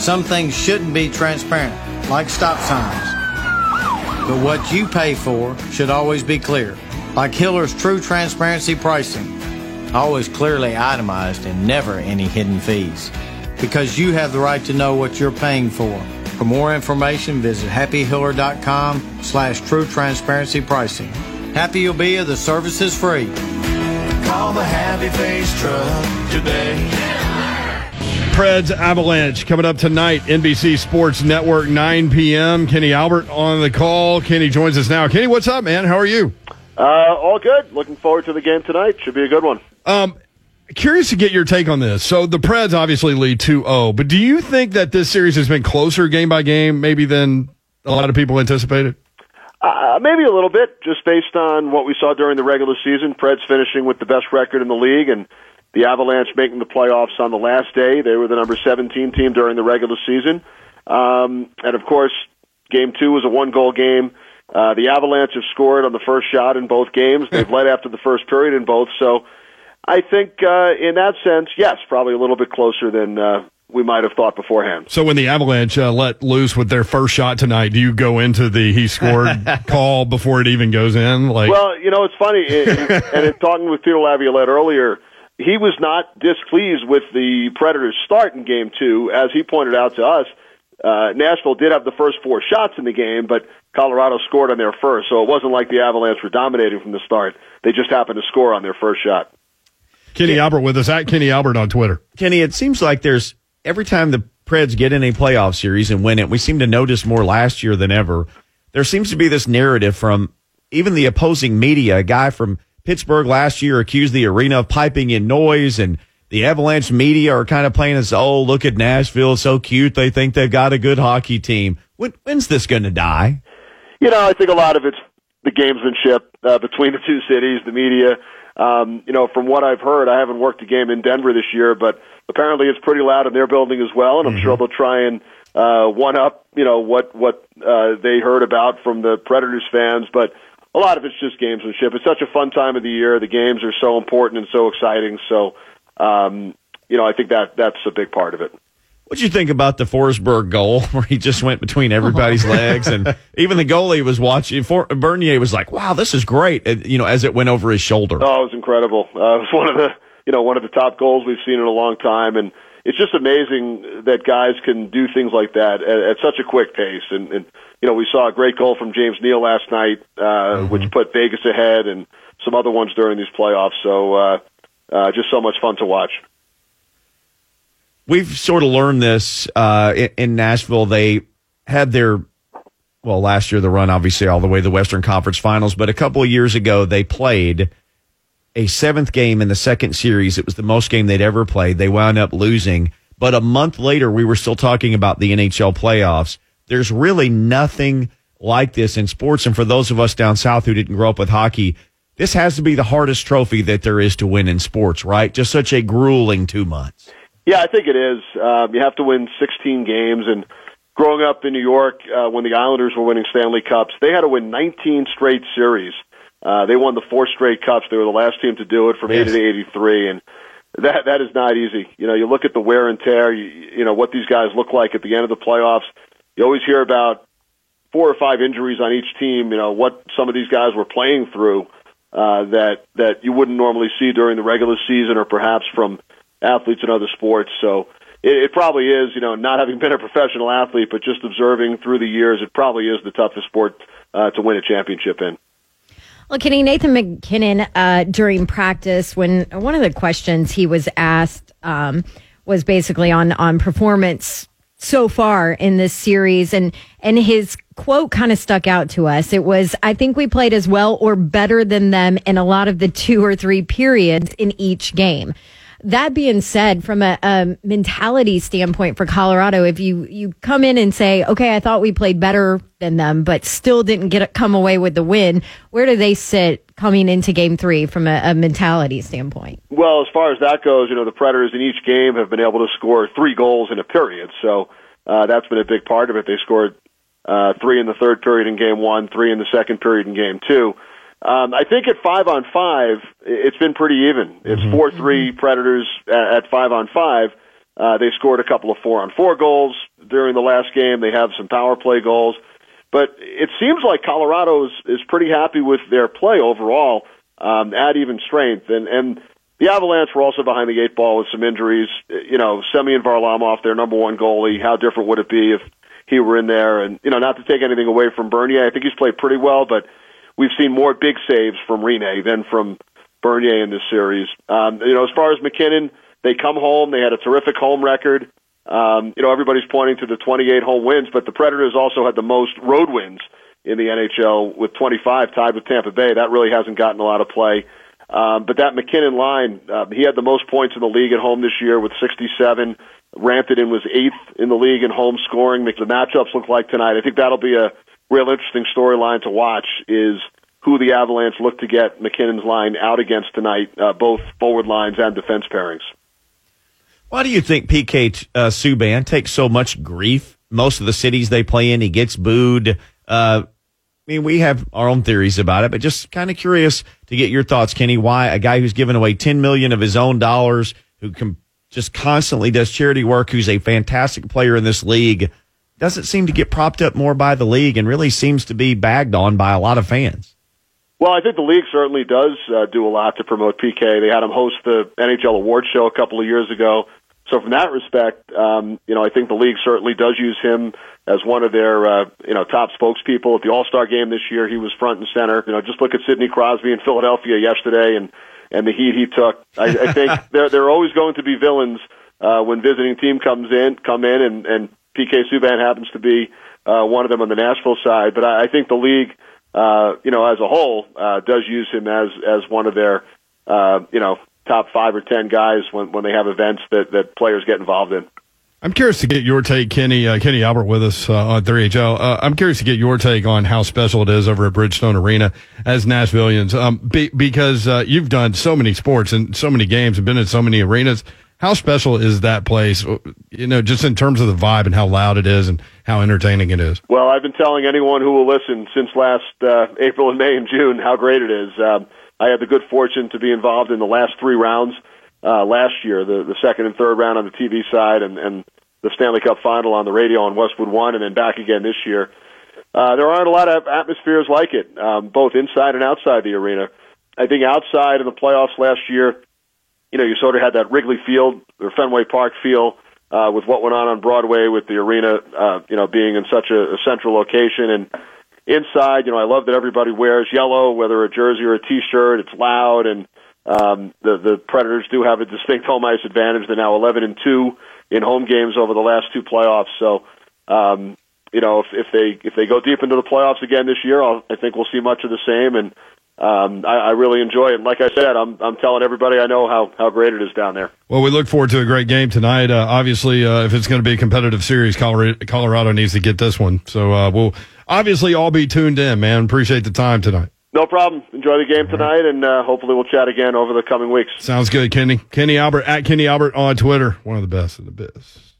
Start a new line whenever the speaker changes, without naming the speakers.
Some things shouldn't be transparent, like stop signs. But what you pay for should always be clear, like Hiller's True Transparency Pricing. Always clearly itemized and never any hidden fees. Because you have the right to know what you're paying for. For more information, visit happyhiller.com/true transparency pricing. Happy you'll be if the service is free.
Call the Happy Face Truck today.
Preds Avalanche coming up tonight, NBC Sports Network, 9 p.m. Kenny Albert on the call. Kenny joins us now. Kenny, what's up, man? How are you?
All good. Looking forward to the game tonight. Should be a good one.
Curious to get your take on this. So the Preds obviously lead 2-0, but do you think that this series has been closer game by game maybe than a lot of people anticipated?
Maybe a little bit, just based on what we saw during the regular season. Preds finishing with the best record in the league, and the Avalanche making the playoffs on the last day. They were the number 17 team during the regular season. And, of course, Game 2 was a one-goal game. The Avalanche have scored on the first shot in both games. They've led after the first period in both. So I think in that sense, yes, probably a little bit closer than we might have thought beforehand.
So when the Avalanche let loose with their first shot tonight, do you go into the he scored call before it even goes in?
Well, it's funny. And in talking with Peter Laviolette earlier, he was not displeased with the Predators' start in Game 2. As he pointed out to us, Nashville did have the first 4 shots in the game, but Colorado scored on their first. So it wasn't like the Avalanche were dominating from the start. They just happened to score on their first shot.
Kenny Albert with us, at Kenny Albert on Twitter.
Kenny, it seems like there's every time the Preds get in a playoff series and win it, we seem to notice more last year than ever. There seems to be this narrative from even the opposing media. A guy from Pittsburgh last year accused the arena of piping in noise, and the Avalanche media are kind of playing as, oh, look at Nashville, so cute. They think they've got a good hockey team. When's this going to die?
I think a lot of it's the gamesmanship between the two cities, the media. From what I've heard, I haven't worked a game in Denver this year, but apparently it's pretty loud in their building as well, and I'm sure they'll try and one up, what they heard about from the Predators fans, but a lot of it's just gamesmanship. It's such a fun time of the year. The games are so important and so exciting, so, I think that's a big part of it.
What'd you think about the Forsberg goal where he just went between everybody's legs, and even the goalie was watching? Bernier was like, "Wow, this is great!" As it went over his shoulder.
Oh, it was incredible. It was one of the top goals we've seen in a long time, and it's just amazing that guys can do things like that at such a quick pace. And we saw a great goal from James Neal last night, which put Vegas ahead, and some other ones during these playoffs. So just so much fun to watch.
We've sort of learned this in Nashville. They had last year, the run, obviously, all the way to the Western Conference Finals. But a couple of years ago, they played a 7th game in the second series. It was the most game they'd ever played. They wound up losing. But a month later, we were still talking about the NHL playoffs. There's really nothing like this in sports. And for those of us down south who didn't grow up with hockey, this has to be the hardest trophy that there is to win in sports, right? Just such a grueling 2 months.
Yeah, I think it is. You have to win 16 games, and growing up in New York, when the Islanders were winning Stanley Cups, they had to win 19 straight series. They won the 4 straight Cups. They were the last team to do it from 80 to 83, and that is not easy. You look at the wear and tear, what these guys look like at the end of the playoffs. You always hear about 4 or 5 injuries on each team, what some of these guys were playing through that you wouldn't normally see during the regular season or perhaps from athletes in other sports. So it probably is, not having been a professional athlete, but just observing through the years, it probably is the toughest sport to win a championship in.
Well, Kenny, Nathan McKinnon, during practice, when one of the questions he was asked was basically on performance so far in this series, and his quote kind of stuck out to us. It was, "I think we played as well or better than them in a lot of the 2 or 3 periods in each game." That being said, from a mentality standpoint for Colorado, if you come in and say, okay, I thought we played better than them, but still didn't come away with the win, where do they sit coming into Game 3 from a mentality standpoint?
Well, as far as that goes, the Predators in each game have been able to score 3 goals in a period. So that's been a big part of it. They scored 3 in the third period in Game 1, 3 in the second period in Game 2. I think at 5-on-5, it's been pretty even. It's 4-3 Predators at 5-on-5. They scored a couple of 4-on-4 goals. during the last game. They have some power play goals. But it seems like Colorado is pretty happy with their play overall, at even strength. And the Avalanche were also behind the 8 ball with some injuries. Semyon Varlamov, their number one goalie, how different would it be if he were in there? And, not to take anything away from Bernier, I think he's played pretty well, but we've seen more big saves from Rinne than from Bernier in this series. As far as McKinnon, they come home. They had a terrific home record. Everybody's pointing to the 28 home wins, but the Predators also had the most road wins in the NHL with 25, tied with Tampa Bay. That really hasn't gotten a lot of play. But that McKinnon line, he had the most points in the league at home this year with 67. Rantanen was 8th in the league in home scoring. The matchups look like tonight. I think that'll be a real interesting storyline to watch, is who the Avalanche look to get McKinnon's line out against tonight, both forward lines and defense pairings.
Why do you think PK Subban takes so much grief? Most of the cities they play in, he gets booed. We have our own theories about it, but just kind of curious to get your thoughts, Kenny. Why a guy who's given away $10 million of his own dollars, who just constantly does charity work, who's a fantastic player in this league, doesn't seem to get propped up more by the league and really seems to be bagged on by a lot of fans?
Well, I think the league certainly does do a lot to promote PK. They had him host the NHL Award Show a couple of years ago. So from that respect, I think the league certainly does use him as one of their, top spokespeople. At the All-Star game this year, he was front and center. Just look at Sidney Crosby in Philadelphia yesterday and the heat he took. I think there are always going to be villains when visiting team come in, and PK Subban happens to be one of them on the Nashville side. But I think the league, as a whole, does use him as one of their, top 5 or 10 guys when they have events that players get involved in.
I'm curious to get your take, Kenny Albert with us on 3HL. I'm curious to get your take on how special it is over at Bridgestone Arena as Nashvillians, because you've done so many sports and so many games and been in so many arenas. How special is that place, just in terms of the vibe and how loud it is and how entertaining it is?
Well, I've been telling anyone who will listen since last April and May and June how great it is. I had the good fortune to be involved in the last 3 rounds last year, the second and third round on the TV side and the Stanley Cup final on the radio on Westwood One, and then back again this year. There aren't a lot of atmospheres like it, both inside and outside the arena. I think outside in the playoffs last year, you sort of had that Wrigley Field or Fenway Park feel with what went on Broadway with the arena, being in such a central location. And inside, I love that everybody wears yellow, whether a jersey or a T-shirt. It's loud, and the Predators do have a distinct home ice advantage. They're now 11-2 in home games over the last 2 playoffs. So, if they go deep into the playoffs again this year, I think we'll see much of the same. And I really enjoy it. And like I said, I'm telling everybody I know how great it is down there.
Well, we look forward to a great game tonight. Obviously, if it's going to be a competitive series, Colorado needs to get this one. So we'll obviously all be tuned in, man. Appreciate the time tonight.
No problem. Enjoy the game tonight, and hopefully we'll chat again over the coming weeks.
Sounds good, Kenny. Kenny Albert, at Kenny Albert on Twitter. One of the best in the biz.